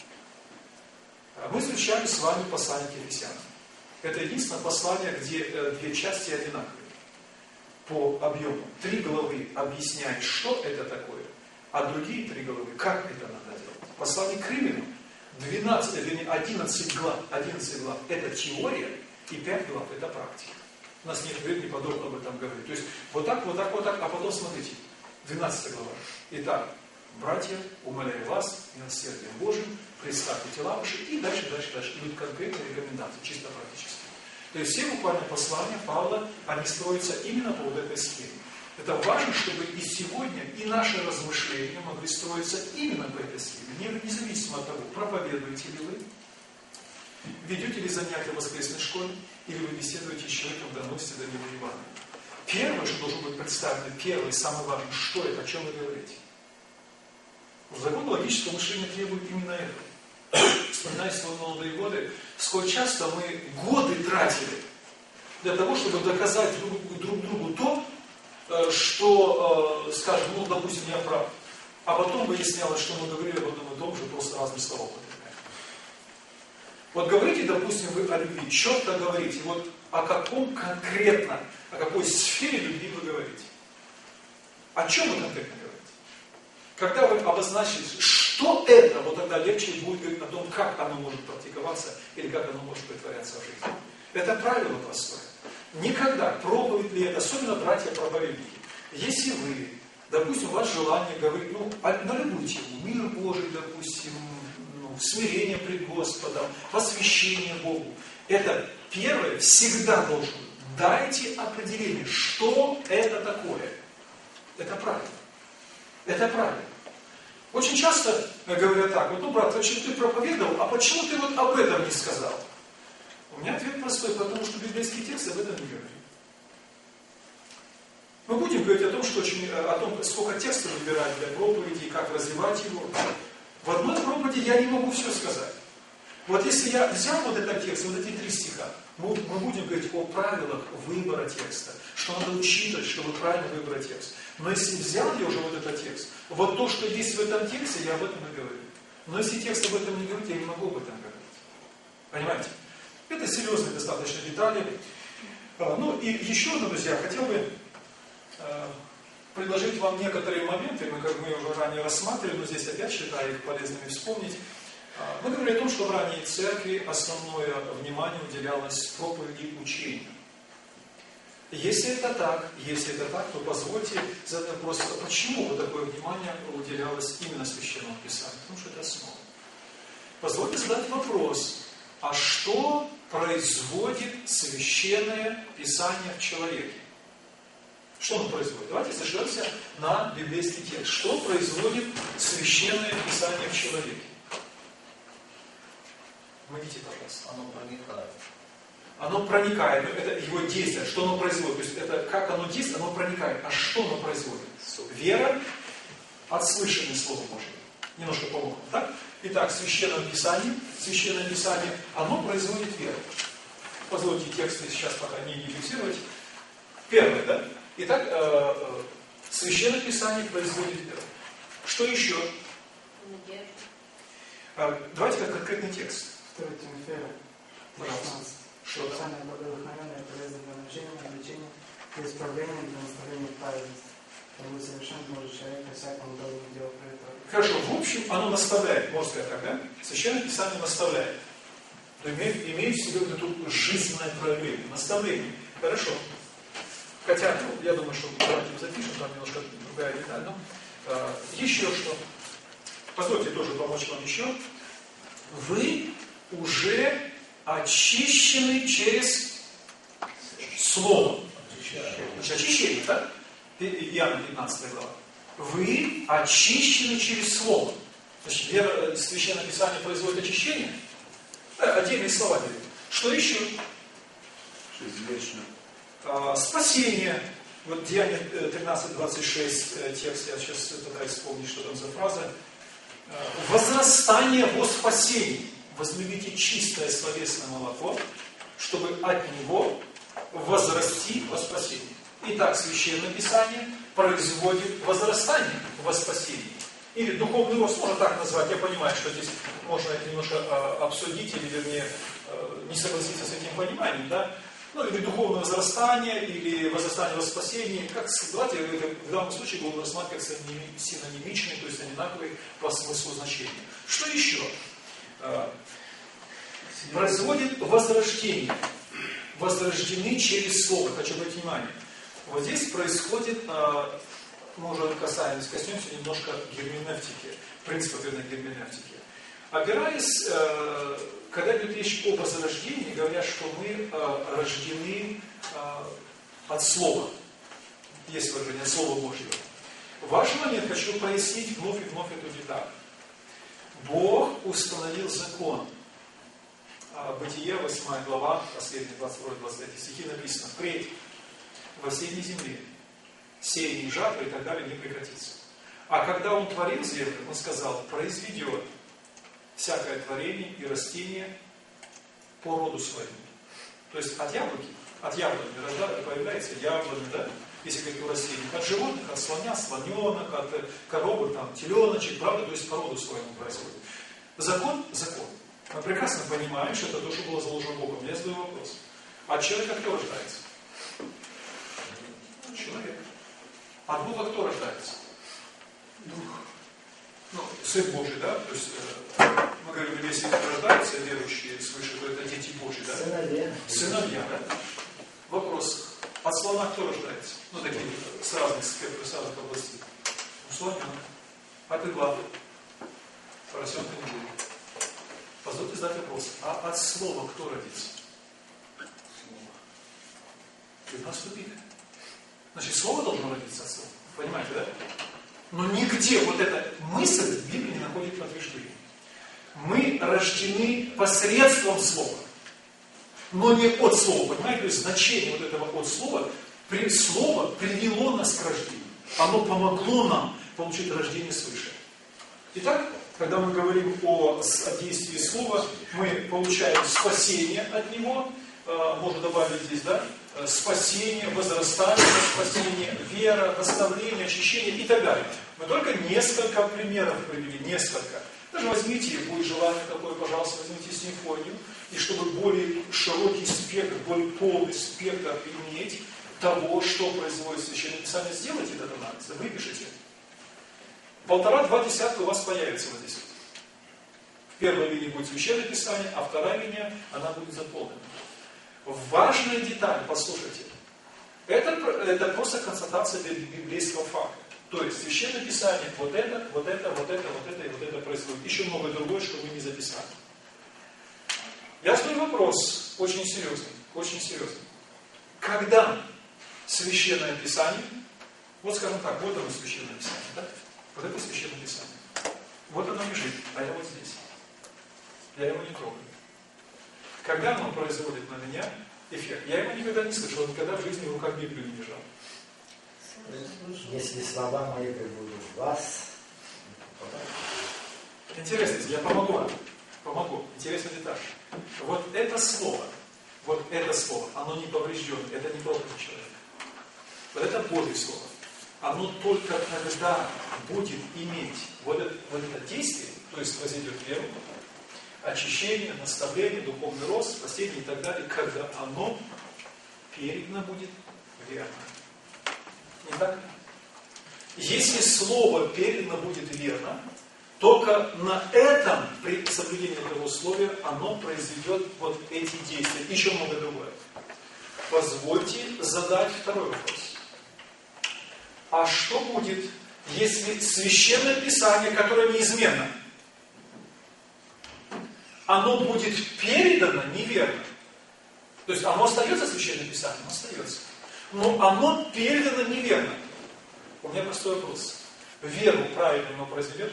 Мы изучали с вами послание к Ефесянам. Это единственное послание, где э, две части одинаковые по объему. Три главы объясняют, что это такое, а другие три главы, как это надо делать. Послание к Римлянам, двенадцать, вернее, одиннадцать глав, одиннадцать глав это теория, и пять глав это практика. У нас нет времени подробно об этом говорить. То есть вот так, вот так, вот так, а потом смотрите. двенадцатая глава. Итак, братья, умоляю вас, милосердием Божьим, представьте тела ваши, и дальше, дальше, дальше. Идут конкретные рекомендации, чисто практически. То есть все буквально послания Павла, они строятся именно по вот этой схеме. Это важно, чтобы и сегодня, и наши размышления могли строиться именно по этой схеме. Независимо от того, проповедуете ли вы, ведете ли занятия в воскресной школе, или вы беседуете с человеком, доносите до него Евангелие. Первое, что должно быть представлено, первое и самое важное, что это, о чем вы говорите. Закон логического мышления требует именно этого. Вспоминая свои молодые годы, сколь часто мы годы тратили для того, чтобы доказать друг, друг другу то, что, скажем, ну, допустим, я прав. А потом выяснялось, что мы говорили об одном и том же, просто разные слова употребляем. Вот говорите, допустим, вы о любви, четко говорите, вот о каком конкретно, о какой сфере любви вы говорите. О чем вы конкретно говорите? Когда вы обозначите, что это, вот тогда легче будет говорить о том, как оно может практиковаться или как оно может притворяться в жизни. Это правило простое. Никогда проповедь ли это, особенно братья-проповедники, если вы, допустим, у вас желание говорить, ну, на любую тему, мир Божий, допустим, ну, смирение пред Господом, посвящение Богу, это первое всегда должно быть. Дайте определение, что это такое. Это правильно. Это правильно. Очень часто говорят так, вот, ну, брат, почему ты проповедовал, а почему ты вот об этом не сказал? У меня ответ простой, потому что библейский текст об этом не говорит. Мы будем говорить о том, что очень, о том, сколько текстов выбирать для проповеди, как развивать его. В одной проповеди я не могу все сказать. Вот если я взял вот этот текст, вот эти три стиха, мы, мы будем говорить о правилах выбора текста, что надо учитывать, чтобы правильно выбрать текст. Но если взял я уже вот этот текст, вот то, что есть в этом тексте, я об этом и говорю. Но если текст об этом не говорит, я не могу об этом говорить. Понимаете? Это серьезные достаточно детали. Ну и еще одно, друзья, хотел бы предложить вам некоторые моменты, мы, как мы уже ранее рассматривали, но здесь опять считаю их полезными вспомнить. Мы говорили о том, что в ранней церкви основное внимание уделялось проповеди и учению. Если это так, если это так, то позвольте задать вопрос, почему вот такое внимание уделялось именно Священному Писанию? Потому что это основа. Позвольте задать вопрос, а что производит Священное Писание в человеке? Что оно производит? Давайте зажжемся на библейский текст. Что производит Священное Писание в человеке? Помогите, пожалуйста. Оно проникает. Оно проникает, это его действие, что оно производит. То есть это как оно действует, оно проникает. А что оно производит? Вера от слышания Слова Божьего. Немножко помогу, так? Итак, Священное Писание, Священное Писание, оно производит веру. Позвольте тексты сейчас пока не фиксировать. Первое, да? Итак, э, э, Священное Писание производит веру. Что еще? Э, давайте как конкретный текст. второе Тимофея, шестнадцать. Что там? Писание благовдохновенное, полезное для научения, обличения, для исправления, для наставления в праведности. Чтобы вы совершенно может человек по всякому доброму делу проявить. Хорошо, в общем, оно наставляет, можно сказать так, да? Священное Писание наставляет. То имеет, имеет в себе вот это жизненное проявление, наставление. Хорошо. Хотя, ну, я думаю, что давайте мы запишем, там немножко другая деталь. Но, э, еще что. Позвольте тоже помочь вам еще. Вы уже очищены через Слово. Значит, очищение, да? Иоанна пятнадцатая глава. Вы очищены через Слово. Значит, вера, Священное Писание производит очищение. Да, отдельные слова говорят. Что еще? А, спасение. Вот Деяние тринадцать двадцать шесть текст, я сейчас пытаюсь вспомнить, что там за фраза. Возрастание во спасении. Возлюбите чистое словесное молоко, чтобы от него возрасти во спасении. Итак, Священное Писание производит возрастание во спасении. Или духовный рост, можно так назвать. Я понимаю, что здесь можно это немножко э, обсудить, или, вернее, э, не согласиться с этим пониманием, да? Ну, или духовное возрастание, или возрастание во спасении. Как, давайте, в данном случае будем рассматривать как синонимичные, то есть одинаковые по смыслу значения. Что еще? Э, производит возрождение. Возрождены через Слово. Хочу обратить внимание. Вот здесь происходит, мы уже касаемся, коснемся немножко герменевтики, принципов герменевтики. Опираясь, когда идет речь о возрождении, говорят, что мы рождены от Слова. Есть выражение Слова Божьего. В важный момент хочу пояснить вновь и вновь эту деталь. Бог установил закон. Бытие, восьмая глава, последний двадцать второй двадцать третий стихи написано: «Впредь во всей земле сеяние и жатва и так далее не прекратится». А когда Он творил землю, Он сказал: «Произведет всякое творение и растение по роду своему». То есть от яблоки, от яблони появляется яблони, да? Если говорить о растениях, от животных, от слоня, слоненок, от коровы, там, теленочек, правда, то есть по роду своему происходит. Закон, закон. Мы прекрасно понимаем, что это то, что было заложено Богом. Я задаю вопрос. От человека кто рождается? Человек. От Бога кто рождается? Дух. Ну, Сын Божий, да? То есть, э, мы говорим, если рождаются верующие свыше, то это дети Божьи, да? Сыновья. Сыновья, да? Вопрос. От слона кто рождается? Ну, такие с разных сфер, с разных областей. Ну, слоненок. От игла. Поросенка не будет. Позвольте задать вопрос. А от слова кто родится? Слово. И нас убили. Значит, слово должно родиться от слова. Понимаете, да? Но нигде вот эта мысль в Библии не находит подтверждения. Мы рождены посредством слова. Но не от слова. Понимаете, то есть значение вот этого от слова, при, слово привело нас к рождению. Оно помогло нам получить рождение свыше. Итак, когда мы говорим о, о действии слова, мы получаем спасение от него, э, можно добавить здесь, да, спасение, возрастание, спасение, вера, наставление, очищение и так далее. Мы только несколько примеров привели, несколько. Даже возьмите, будет желание такое, пожалуйста, возьмите симфонию, и чтобы более широкий спектр, более полный спектр иметь того, что производит Священное Писание, сделайте этот анализ, выпишите. Полтора-два десятка у вас появится вот здесь. В первой линии будет Священное Писание, а вторая линия, она будет заполнена. Важная деталь, послушайте. Это, это просто констатация библейского факта. То есть Священное Писание вот это, вот это, вот это, вот это и вот это производит. Еще многое другое, что мы не записали. Я задаю вопрос, очень серьезный, очень серьезный. Когда Священное Писание, вот скажем так, вот оно Священное Писание, да? Вот это Священное Писание. Вот оно лежит, а я вот здесь. Я его не трогаю. Когда оно производит на меня эффект? Я его никогда не слышал, никогда в жизни в руках Библию не держал. Если слова мои будут в вас... Интересно, я помогу вам. Помогу. Интересная деталь. Вот это слово, вот это слово, оно не повреждено, это не проповедь человека. Вот это Божье слово. Оно только когда будет иметь вот это, вот это действие, то есть возведет веру, очищение, наставление, духовный рост, спасение и так далее, когда оно передано будет верно. Не так ли? Если слово передано будет верно, только на этом, при соблюдении этого условия, оно произведет вот эти действия. Еще много другое. Позвольте задать второй вопрос. А что будет, если Священное Писание, которое неизменно, оно будет передано неверно? То есть оно остается Священное Писание? Оно остается. Но оно передано неверно. У меня простой вопрос. Веру правильно оно произведет?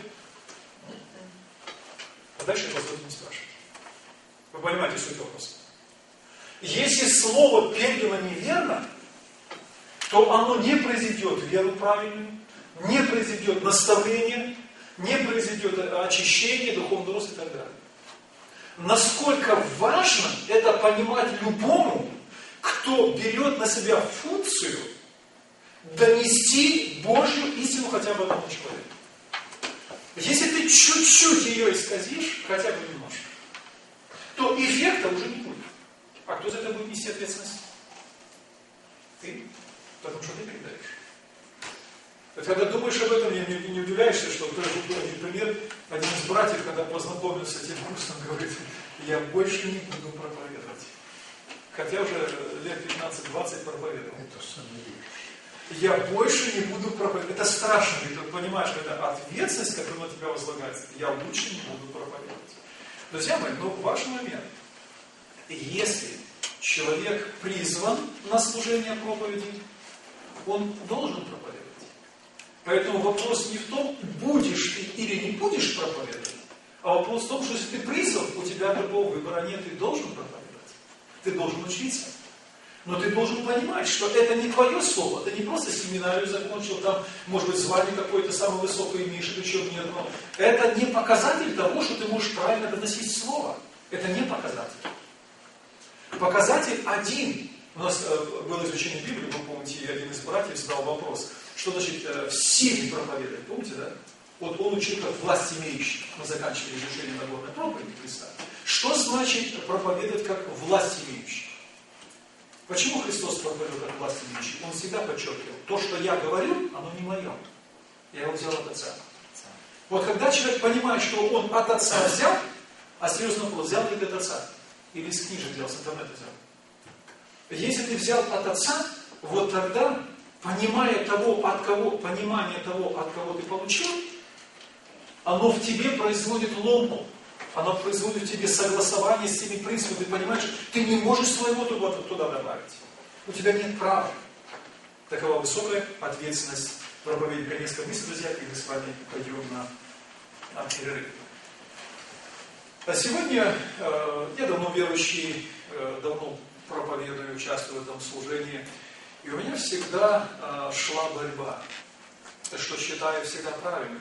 А дальше я вас не спрашиваю. Вы понимаете суть вопроса? Если слово передано неверно, то оно не произведет веру правильную, не произведет наставление, не произведет очищение, духовный рост и так далее. Насколько важно это понимать любому, кто берет на себя функцию донести Божью истину хотя бы одному человеку. Если ты чуть-чуть ее исказишь, хотя бы немножко, то эффекта уже не будет. А кто за это будет нести ответственность? Ты. Потому что ты передаешь. Когда думаешь об этом, не, не удивляешься, что, например, один из братьев, когда познакомился с этим курсом, говорит, я больше не буду проповедовать. Хотя уже лет пятнадцать-двадцать проповедовал. Это самое. Я больше не буду проповедовать. Это страшно, ты понимаешь, это ответственность, которая на тебя возлагается. Я лучше не буду проповедовать. Друзья мои, но важный момент. Если человек призван на служение проповеди, он должен проповедовать. Поэтому вопрос не в том, будешь ты или не будешь проповедовать, а вопрос в том, что если ты призван, у тебя другого выбора нет, ты должен проповедовать. Ты должен учиться. Но ты должен понимать, что это не твое слово, ты не просто семинарию закончил, там, может быть, звание какое-то самое высокое имеешь, или еще нет. Но это не показатель того, что ты можешь правильно доносить слово. Это не показатель. Показатель один. У нас э, было изучение Библии, вы помните, один из братьев задал вопрос, что значит э, в силе проповедовать, помните, да? Вот он учил как власть имеющий. Мы заканчивали изучение нагорной проповеди Христа. Что значит проповедовать как власть имеющий? Почему Христос проповедовал как власть имеющий? Он всегда подчеркивал, то, что я говорю, оно не мое. Я его взял от Отца. Вот когда человек понимает, что он от Отца взял, а серьезный вопрос, взял ли ты от Отца? Или из книжек взял, с интернета взял? Если ты взял от Отца, вот тогда, понимая того, от кого, понимание того, от кого ты получил, оно в тебе производит ломку. Оно производит в тебе согласование с теми принципами. Ты понимаешь, ты не можешь своего туда, туда добавить. У тебя нет права. Такова высокая ответственность проповедника. Несколько мыслей, друзья, и мы с вами пойдем на, на перерыв. А сегодня э, я давно верующий, э, давно проповедую, участвую в этом служении. И у меня всегда э, шла борьба. Что считаю всегда правильным.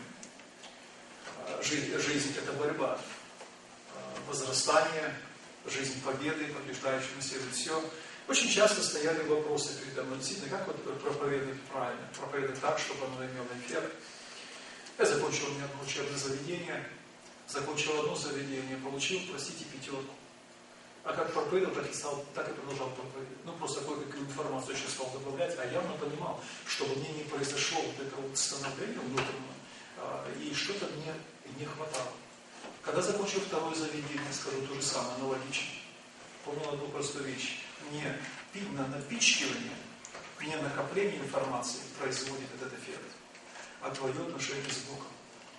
Э, жизнь, жизнь – это борьба. Возрастание, жизнь победы, побеждающий наследует все. Очень часто стояли вопросы передо мной, действительно, как вот проповедовать правильно, проповедовать так, чтобы оно имело эффект. Я закончил у меня одно учебное заведение, Закончил одно заведение, получил, простите, пятерку. А как проповедовал, так и стал, так и продолжал проповедовать. Ну, просто кое-какую информацию еще стал добавлять, а явно понимал, чтобы мне не произошло вот это вот становление внутреннее, и что-то мне не хватало. Когда закончил второе заведение, скажу то же самое, аналогично. Помнил одну простую вещь. Не напичкивание, не накопление информации производит этот эффект, а твое отношение с Богом.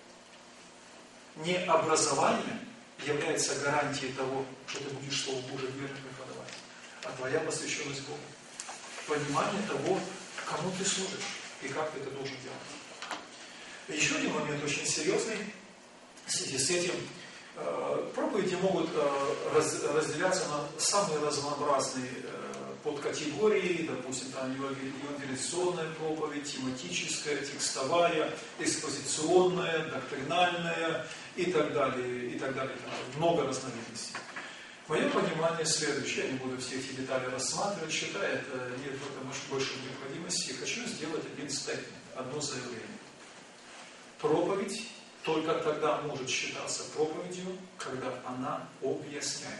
Не образование является гарантией того, что ты будешь Слово Божие верно преподавать, а твоя посвященность Богу. Понимание того, кому ты служишь и как ты это должен делать. Еще один момент очень серьезный. В связи с этим э, проповеди могут э, раз, разделяться на самые разнообразные э, подкатегории, допустим, там евангелизационная проповедь, тематическая, текстовая, экспозиционная, доктринальная и так далее, и так далее. Много разновидностей. Мое понимание следующее, я не буду все эти детали рассматривать, считаю, это нет в этом большой необходимости. Хочу сделать один стейтмент, одно заявление. Проповедь только тогда может считаться проповедью, когда она объясняет.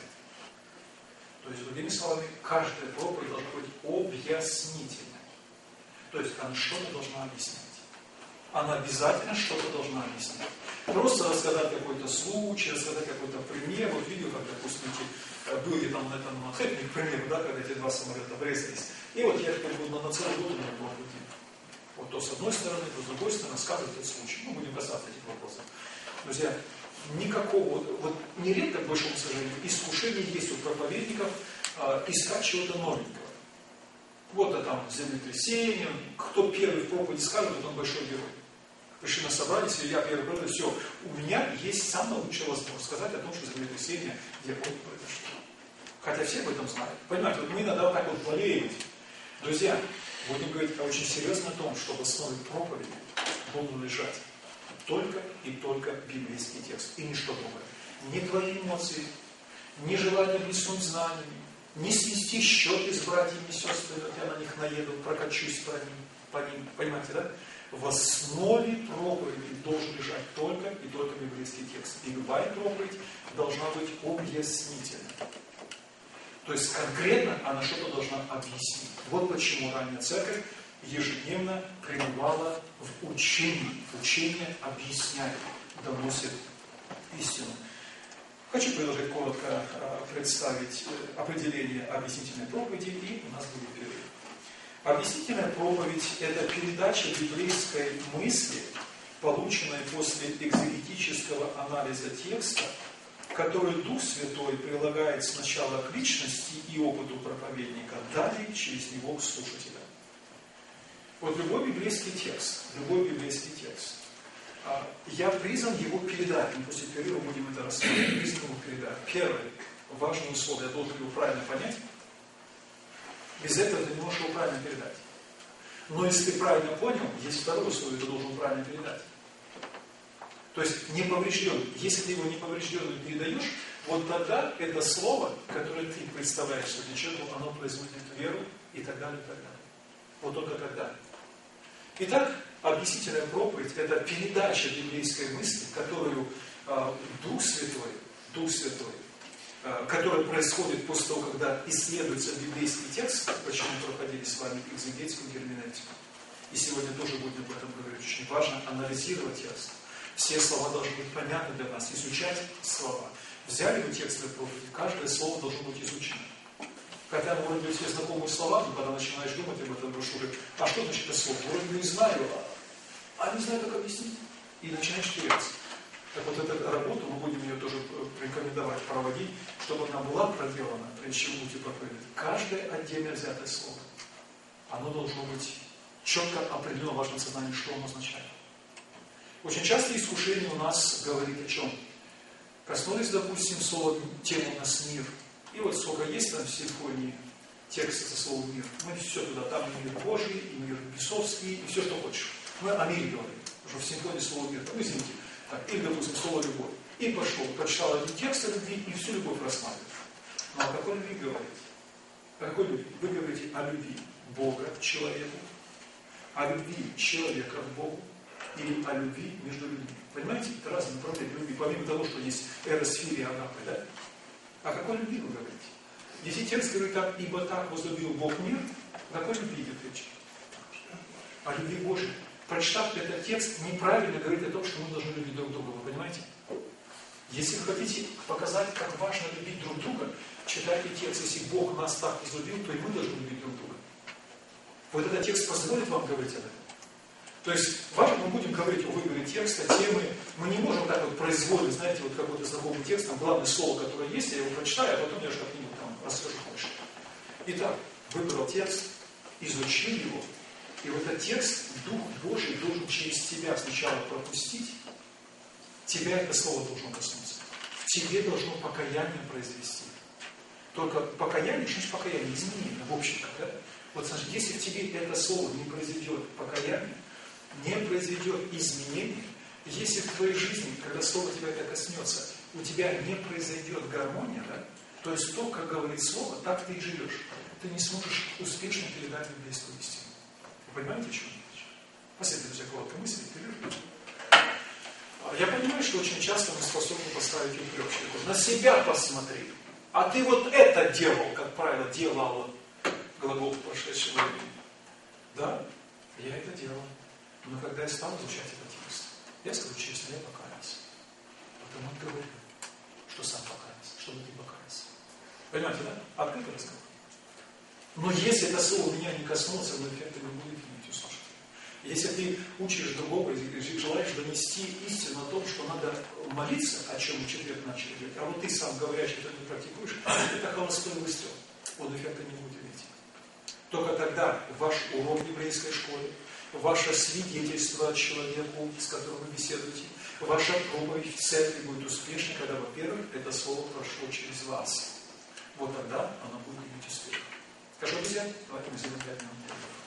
То есть, другими словами, каждая проповедь должна быть объяснительной. То есть, она что-то должна объяснять. Она обязательно что-то должна объяснять. Просто рассказать какой-то случай, рассказать какой-то пример. Вот видео, как, допустим, эти, были там на этом Манхэттене, к примеру, да, когда эти два самолета врезались. И вот я теперь буду на целый год у меня проповеди. Вот то с одной стороны, то с другой стороны рассказывать этот случай. Мы будем касаться этих вопросов. Друзья, никакого, вот нередко, к большому сожалению, искушение есть у проповедников э, искать чего-то новенького. Вот это там землетрясение, кто первый в проповеди скажет, вот он большой герой. Пришли на собрание, если я первый проповедь, все, у меня есть самая лучшая возможность сказать о том, что землетрясение где произошло. Хотя все об этом знают. Понимаете, вот мы иногда так вот болеем. Друзья, будем говорить очень серьезно о том, что в основе проповеди должен лежать только и только библейский текст, и ничто другое. Не твои эмоции, не желание блеснуть знаниями, не свести счеты с братьями и сестрами, вот я на них наеду, прокачусь по ним, по ним. Понимаете, да? В основе проповеди должен лежать только и только библейский текст. И любая проповедь должна быть объяснительной. То есть конкретно она что-то должна объяснить. Вот почему ранняя церковь ежедневно пребывала в учении. Учение объясняет, доносит истину. Хочу предложить коротко представить определение объяснительной проповеди, и у нас будет перерыв. Объяснительная проповедь – это передача библейской мысли, полученной после экзегетического анализа текста, который Дух Святой прилагает сначала к личности и опыту проповедника, далее через него к слушателям. Вот любой библейский текст, любой библейский текст, я призван его передать, мы после перерыва будем это рассмотреть, призван его передать. Первое, важное условие, я должен его правильно понять, без этого ты не можешь его правильно передать. Но если ты правильно понял, есть второе условие, ты должен его правильно передать. То есть не поврежден. Если ты его не поврежденным передаешь, вот тогда это слово, которое ты представляешь своему человеку, оно производит веру и так далее, и так далее. Вот только тогда. Итак, объяснительная проповедь – это передача библейской мысли, которую э, Дух Святой, Дух Святой, э, которая происходит после того, когда исследуется библейский текст, почему мы проходили с вами экзегетскую герменевтику. И сегодня тоже будем об этом говорить. Очень важно анализировать текст. Все слова должны быть понятны для нас, изучать слова. Взяли вы текст для проповеди, каждое слово должно быть изучено. Хотя, может быть, все знакомые слова, но когда начинаешь думать об этом брошюре, а что значит это слово? Вроде бы и знаю, а не знаю, как объяснить. И начинаешь теряться. Так вот, эту работу мы будем ее тоже рекомендовать проводить, чтобы она была проделана, прежде чем будете проповедовать. Каждое отдельно взятое слово, оно должно быть четко определено в вашем сознании, что оно означает. Очень часто искушение у нас говорит о чем? Коснулись, допустим, слова, тему у нас мир. И вот сколько есть там в симфонии текста со словом мир, мы все туда, там и мир Божий, и мир бесовский, и все, что хочешь. Мы о мире говорим, потому что в симфонии слово мир, ну извините, так, или, допустим, слово любовь. И пошел, прочитал один текст о любви, и всю любовь рассматривает. Но о какой любви говорите? О какой любви? Вы говорите о любви Бога к человеку, о любви человека к Богу, или о любви между людьми. Понимаете, это разные направления любви. Помимо того, что есть эрос, филия, агапе, да? О какой любви вы говорите? Если текст говорит так, ибо так возлюбил Бог мир, о какой любви идет речь? О любви Божьей. Прочитав этот текст, неправильно говорит о том, что мы должны любить друг друга. Вы понимаете? Если вы хотите показать, как важно любить друг друга, читайте текст. Если Бог нас так возлюбил, то и мы должны любить друг друга. Вот этот текст позволит вам говорить об этом. То есть, важно, мы будем говорить о выборе текста, темы. Мы не можем так вот произвольно, знаете, вот какой-то знакомый текст, там главное слово, которое есть, я его прочитаю, а потом я же как-нибудь там расскажу больше. Итак, выбрал текст, изучил его, и вот этот текст Дух Божий должен через тебя сначала пропустить, тебя это слово должно коснуться. В тебе должно покаяние произвести. Только покаяние, что значит покаяние? Изменение, в общем-то, да? Вот, значит, если в тебе это слово не произведет покаяние, не произведет изменения, если в твоей жизни, когда слово тебя это коснется, у тебя не произойдет гармония, да? То есть то, как говорит слово, так ты и живешь. Ты не сможешь успешно передать библейскую истину. Вы понимаете, о чем я говорю? Последуйте, друзья, короткая мысль, я понимаю, что очень часто мы способны поставить упрек. На себя посмотри. А ты вот это делал, как правило, делала, глагол прошедшего времени. Да, я это делал. Но когда я стал изучать этот текст, я скажу честно, я покаялся. Потому и говорю, что сам покаялся, чтобы ты покаялся. Понимаете, да? Открытый разговор. Но если это слово меня не коснется, но эффекта не будет иметь, услышать. Если ты учишь другого и желаешь донести истину о том, что надо молиться, о чем в четверг начали говорить, а вот ты сам говоришь, что ты не практикуешь, это холостой выстрел. Он эффекта не будет иметь. Только тогда ваш урок в еврейской школе, ваше свидетельство человеку, с которым вы беседуете, ваша проповедь в церкви будет успешной, когда, во-первых, это слово прошло через вас. Вот тогда оно будет иметь успех. Хорошо, друзья? Давайте мы сделаем пять минут.